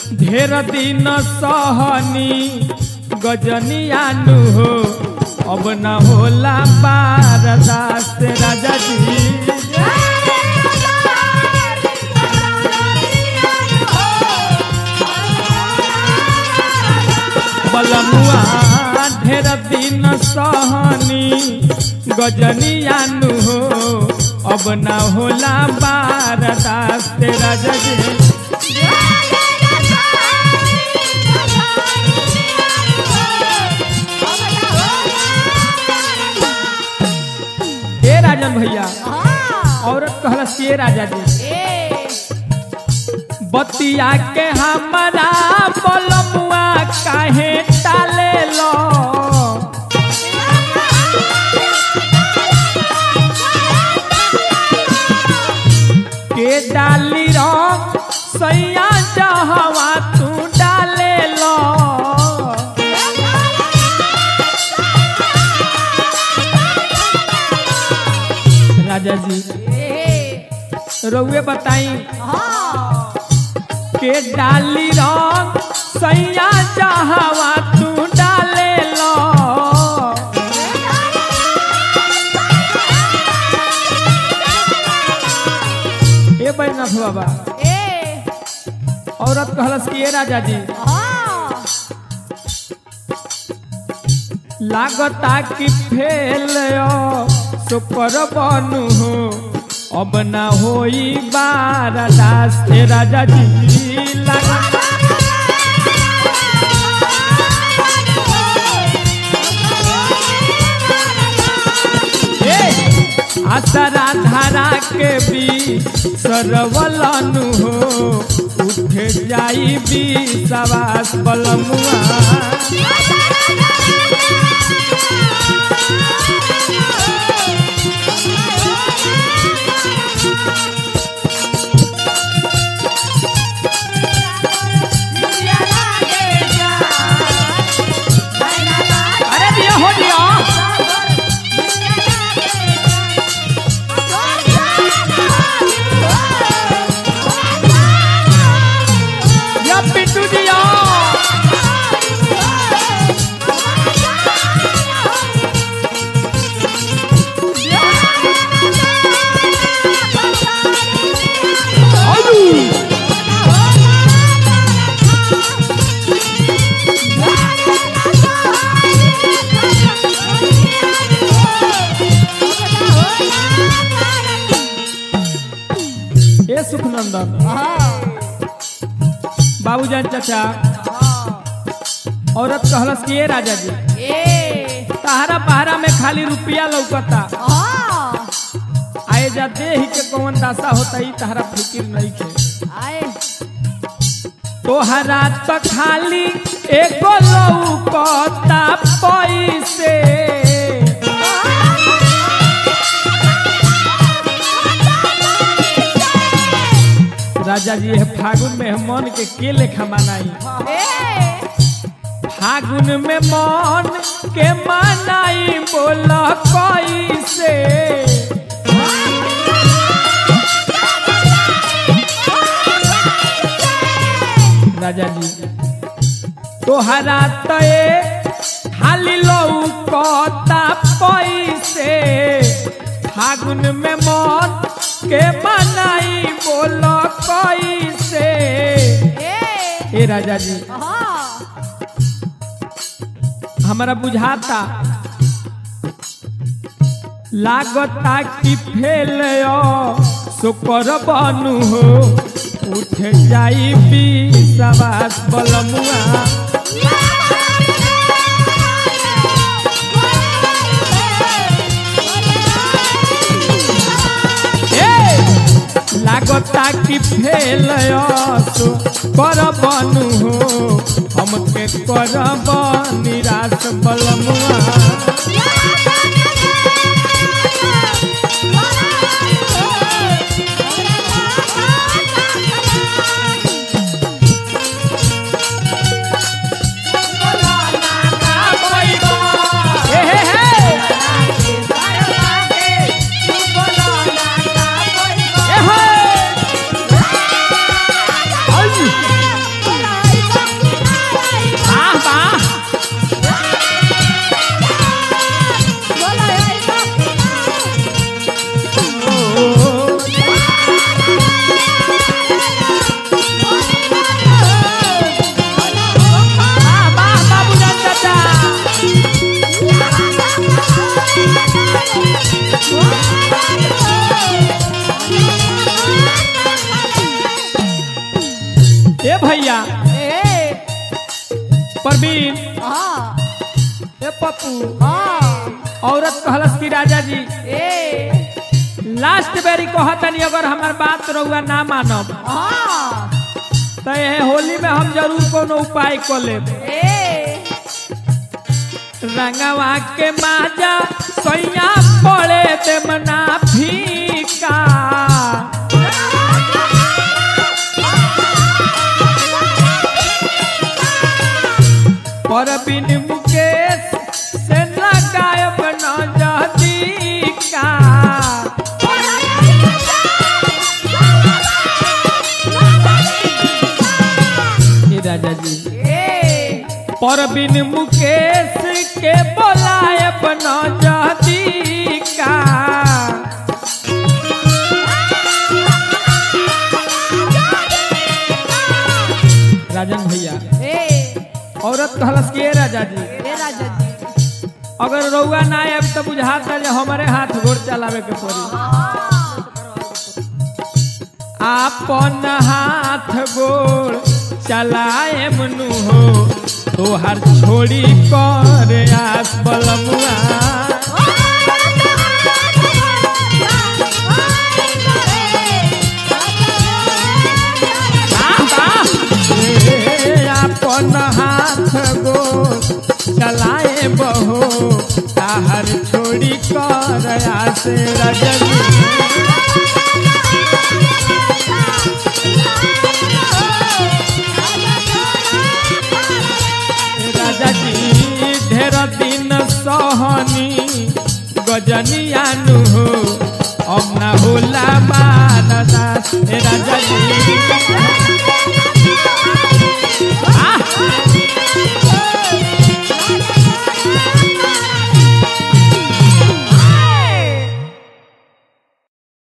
ढेर दिन सहनी गजनियानु हो अब न होला बारदास राजा जी बलमुआ ढेर दिन सहनी गजनियानु हो अब न होला बारदास राजा जी राजन भैया औरत कहलस के राजा जी बतिया के हमारा बलमुआ काहे टाले लो के डाली रंग सैया जहवा तू डाले लो राजा जी रउए बताई के डाली रंग सैया जहवा तू डाले लो ए बैनाथ बाबा औरत कहलस कि ए राजा जी लागता कि फेल सुपर बनू हो अब ना होई बारदास राजा जी आसरा धारा के भी सरवलनु हो उठे जाई भी सवास बलमुआ सुखनंदन बाबूजान चाचा औरत कहलस कि राजा जी तहरा पहरा में खाली रुपया लौकता आए जा दे ही के कौन दासा होता ही तहरा फिक्र नहीं खे तोहरा तो खाली एको लौकता पैसे राजा जी है फागुन में मन के लेखा मनाई फागुन में मन के मनाई बोल कैसे राजा जी तोहरा तो खाली लौकता पैसे फागुन में मन के मनाई बोलो कैसे ए राजा जी हमारा बुझाता लागता कि फेल सुकर बनू हो उठ जाई भी सवास बलमुआ लागता कि फेल कर बनू हो हमके करब निराश बलमुआ ए भैया ए परवीन हाँ ए पप्पू हाँ औरत कहलस की राजा जी ए लास्ट बेरी कहतनी अगर हमार बात रहुआ ना मानब हाँ तो ये होली में हम जरूर कोनो उपाय कर लेब। ए रंगवा के माजा सैया पड़े ते मना फीका परवीन मुकेश से लगायब न जदी का ए राजा जी ए परवीन मुकेश के बोलायब न जदी का राजन भैया ए औरत कहलस कि ए राजा जी राजा जी अगर रउआ ना आब तो बुझाता जे हमारे हाथ गोड़ चलावे के पड़ी। आपन हाथ गोड़ चलाए मनु हो तोहर छोड़ी कर आस बलमुआ आपन हाथ गोड़ चलाए बहो ताहर छोड़ी कर आसे रजनी राजा जी ढेर दिन सहनी गजनी